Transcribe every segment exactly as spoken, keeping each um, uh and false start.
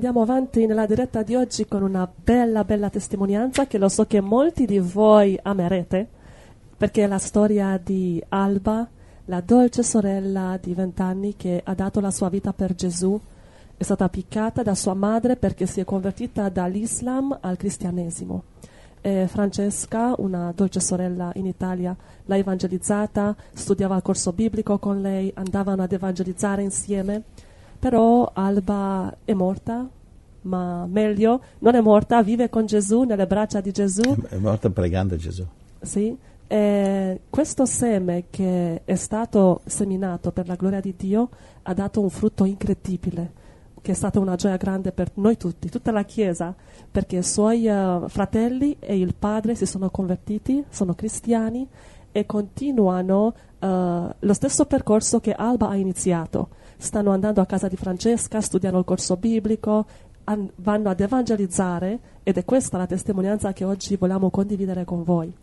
andiamo avanti nella diretta di oggi con una bella, bella testimonianza che lo so che molti di voi amerete, perché è la storia di Alba, la dolce sorella di vent'anni che ha dato la sua vita per Gesù. È stata piccata da sua madre perché si è convertita dall'Islam al cristianesimo. E Francesca, una dolce sorella in Italia, l'ha evangelizzata, studiava il corso biblico con lei, andavano ad evangelizzare insieme. Però Alba è morta, ma meglio, non è morta, vive con Gesù, nelle braccia di Gesù. È morta pregando Gesù. Sì. E questo seme che è stato seminato per la gloria di Dio ha dato un frutto incredibile, che è stata una gioia grande per noi tutti, tutta la Chiesa, perché i suoi uh, fratelli e il padre si sono convertiti, sono cristiani e continuano uh, lo stesso percorso che Alba ha iniziato. Stanno andando a casa di Francesca, studiano il corso biblico, an- vanno ad evangelizzare, ed è questa la testimonianza che oggi vogliamo condividere con voi.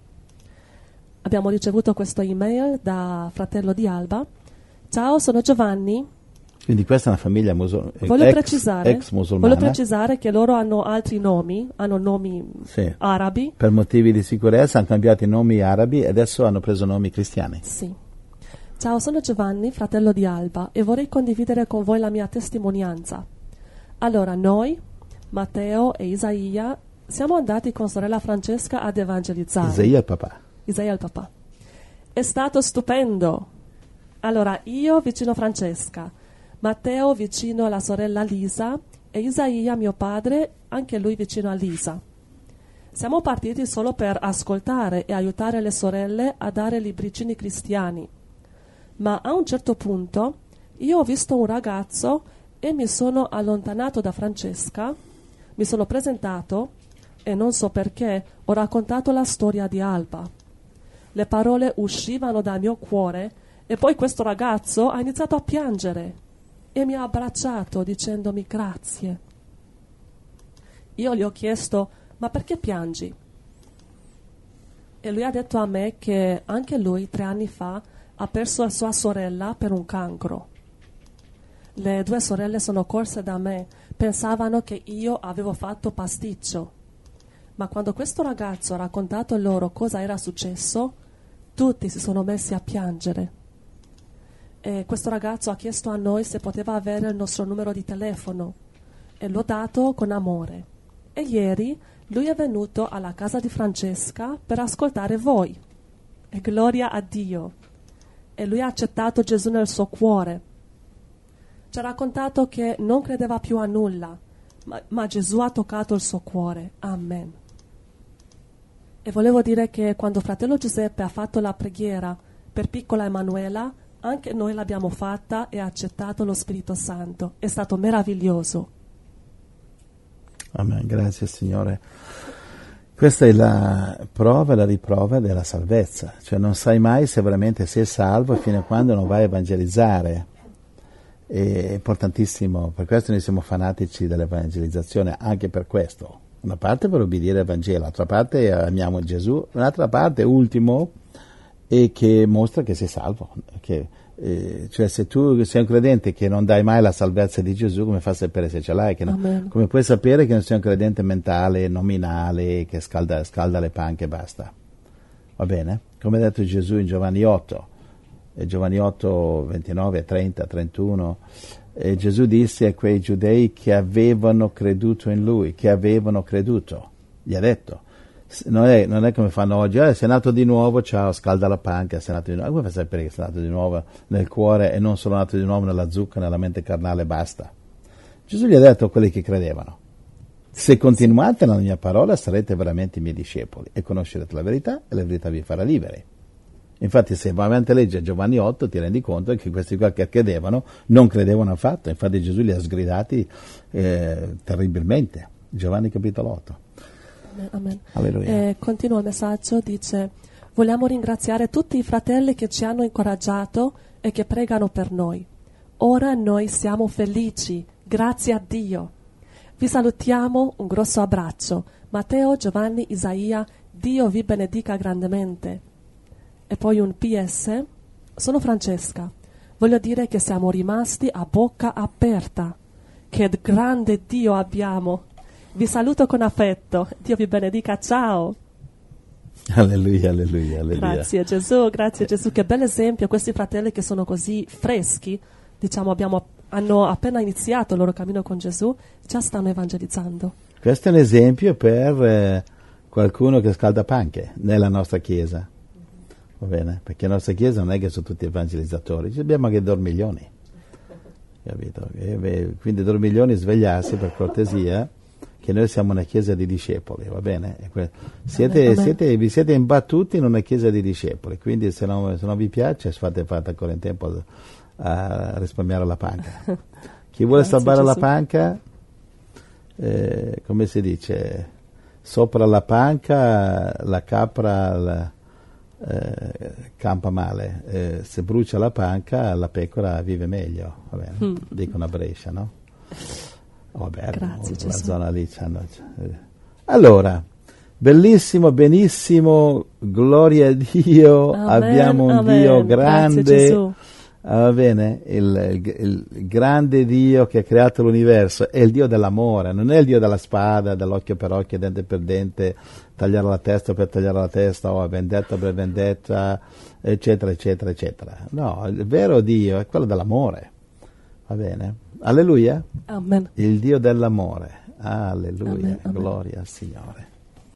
Abbiamo ricevuto questo email da fratello di Alba. Ciao, sono Giovanni. Quindi questa è una famiglia musul- voglio ex, precisare, ex musulmana. Voglio precisare che loro hanno altri nomi, hanno nomi sì. arabi. Per motivi di sicurezza hanno cambiato i nomi arabi e adesso hanno preso nomi cristiani. Sì. Ciao, sono Giovanni, fratello di Alba, e vorrei condividere con voi la mia testimonianza. Allora, noi, Matteo e Isaia, siamo andati con sorella Francesca ad evangelizzare. Isaia il papà. Isaia il papà. È stato stupendo. Allora, io vicino a Francesca, Matteo vicino alla sorella Lisa e Isaia, mio padre, anche lui vicino a Lisa. Siamo partiti solo per ascoltare e aiutare le sorelle a dare libricini cristiani. Ma a un certo punto io ho visto un ragazzo e mi sono allontanato da Francesca, mi sono presentato e non so perché ho raccontato la storia di Alba. Le parole uscivano dal mio cuore e poi questo ragazzo ha iniziato a piangere e mi ha abbracciato dicendomi grazie. Io gli ho chiesto: ma perché piangi? E lui ha detto a me che anche lui tre anni fa ha perso la sua sorella per un cancro. Le due sorelle sono corse da me, pensavano che io avevo fatto pasticcio. Ma quando questo ragazzo ha raccontato loro cosa era successo, tutti si sono messi a piangere. E questo ragazzo ha chiesto a noi se poteva avere il nostro numero di telefono e l'ho dato con amore. E ieri lui è venuto alla casa di Francesca per ascoltare voi. E gloria a Dio! E lui ha accettato Gesù nel suo cuore. Ci ha raccontato che non credeva più a nulla, ma, ma Gesù ha toccato il suo cuore. Amen. E volevo dire che quando fratello Giuseppe ha fatto la preghiera per piccola Emanuela, anche noi l'abbiamo fatta e ha accettato lo Spirito Santo. È stato meraviglioso. Amen, grazie Signore. Questa è la prova e la riprova della salvezza, cioè non sai mai se veramente sei salvo fino a quando non vai a evangelizzare. È importantissimo, per questo noi siamo fanatici dell'evangelizzazione, anche per questo. Una parte per obbedire al Vangelo, l'altra parte amiamo Gesù, un'altra parte, ultimo, è che mostra che sei salvo. Che, eh, cioè se tu sei un credente che non dai mai la salvezza di Gesù, come fai a sapere se ce l'hai? Che no, come puoi sapere che non sei un credente mentale, nominale, che scalda, scalda le panche e basta? Va bene? Come ha detto Gesù in Giovanni otto, e Giovanni otto, ventinove, trenta, trentuno, e Gesù disse a quei giudei che avevano creduto in Lui, che avevano creduto, gli ha detto, non è, non è come fanno oggi, eh, sei nato di nuovo, ciao, scalda la panca, sei nato di nuovo, come fai a sapere che sei nato di nuovo nel cuore e non solo nato di nuovo nella zucca, nella mente carnale, basta. Gesù gli ha detto a quelli che credevano, se continuate nella mia parola sarete veramente i miei discepoli e conoscerete la verità e la verità vi farà liberi. Infatti se vai avanti a leggere Giovanni otto ti rendi conto che questi qua che credevano non credevano affatto, infatti Gesù li ha sgridati eh, terribilmente. Giovanni capitolo otto. Amen. Alleluia. Eh, continua il messaggio, dice: vogliamo ringraziare tutti i fratelli che ci hanno incoraggiato e che pregano per noi. Ora noi siamo felici, grazie a Dio. Vi salutiamo, un grosso abbraccio. Matteo, Giovanni, Isaia, Dio vi benedica grandemente. E poi un P S: sono Francesca. Voglio dire che siamo rimasti a bocca aperta. che grande Dio abbiamo. Vi saluto con affetto. Dio vi benedica. Ciao. Alleluia, alleluia, alleluia. Grazie Gesù, grazie Gesù. Che bel esempio. Questi fratelli che sono così freschi, diciamo, abbiamo, hanno appena iniziato il loro cammino con Gesù, già stanno evangelizzando. Questo è un esempio per eh, qualcuno che scalda panche nella nostra chiesa. Va bene? Perché la nostra chiesa non è che sono tutti evangelizzatori, ci abbiamo anche dormiglioni. Capito? E, beh, quindi dormiglioni, svegliarsi per cortesia, che noi siamo una chiesa di discepoli, va bene? Que- siete, Amen, amen. siete, vi siete imbattuti in una chiesa di discepoli, quindi se non, se non vi piace fate, fate ancora in tempo a risparmiare la panca. Chi vuole Grazie, salvare la Gesù. panca, eh, come si dice, sopra la panca la capra la, eh, campa male, eh, se brucia la panca la pecora vive meglio, va bene? Mm. Dicono a Brescia, no? Vabbè, Grazie, la Gesù. zona lì c'hanno. Allora, bellissimo, benissimo, gloria a Dio, Amen, abbiamo un amen. Dio Grazie, grande, Gesù. ah, va bene, il, il, il grande Dio che ha creato l'universo, è il Dio dell'amore, non è il Dio della spada, dell'occhio per occhio, dente per dente, tagliare la testa per tagliare la testa, o vendetta per vendetta, eccetera, eccetera, eccetera. No, il vero Dio è quello dell'amore, va bene? Alleluia? Amen. Il Dio dell'amore. Alleluia. Amen, amen. Gloria al Signore.